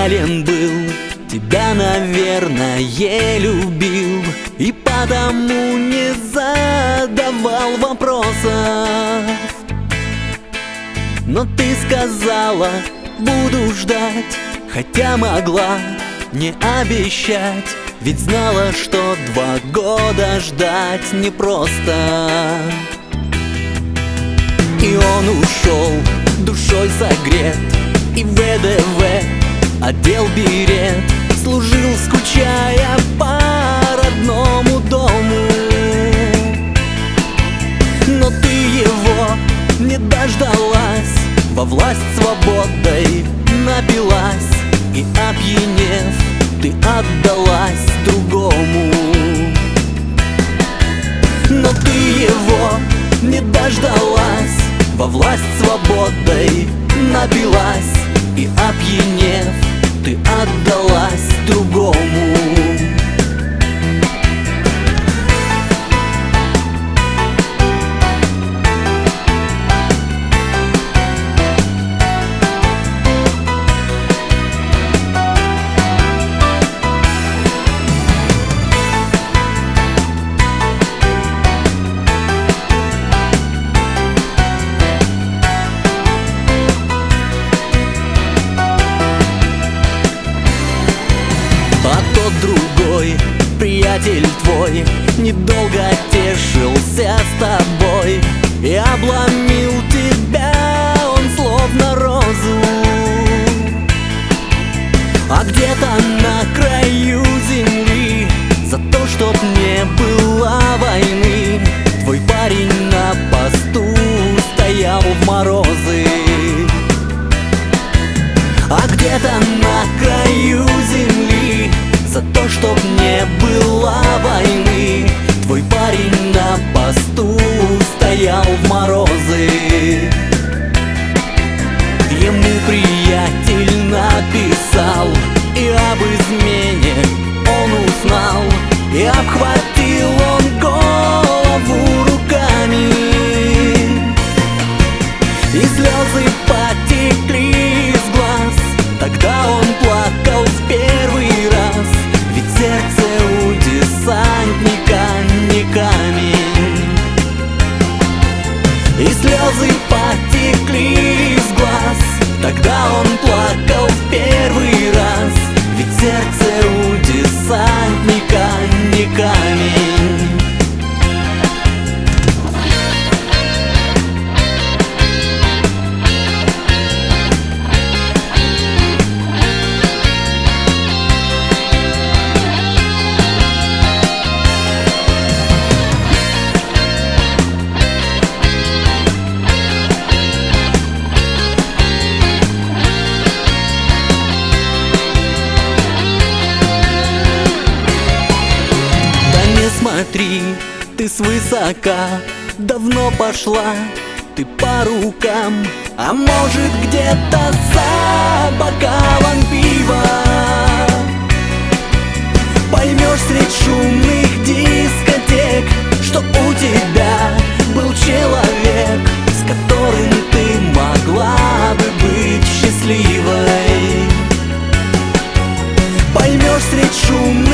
идеален был, тебя, наверное, любил, и потому не задавал вопросов. Но ты сказала: буду ждать, хотя могла не обещать, ведь знала, что 2 года ждать непросто. И он ушел, душой согрет, и ВДВ одел берет, служил, скучая по родному дому. Но ты его не дождалась, во власть свободой напилась, и, опьянев, ты отдалась другому. Но ты его не дождалась, во власть свободой напилась, и, опьянев, ты отдалась другому. А тот другой, приятель твой, недолго тешился с тобой и обломил тебя он словно розу. А где-то на краю земли, за то, чтоб не было войны, твой парень на посту стоял в морозы. А где-то на краю земли, за то, чтоб не было войны, твой парень на посту стоял в морозы. Ему приятель написал, и об измене он узнал, и обхватил он голову руками, и слезы потекли из глаз. Тогда он плакал в первый раз, ведь сердце у десантника не камень. И слезы потекли из глаз. Тогда он плакал в первый раз, ведь сердце у десантника не камень. Смотри, ты свысока давно пошла, ты по рукам, а может где-то за бокалом пива. Поймешь средь шумных дискотек, что у тебя был человек, с которым ты могла бы быть счастливой. Поймешь средь шумных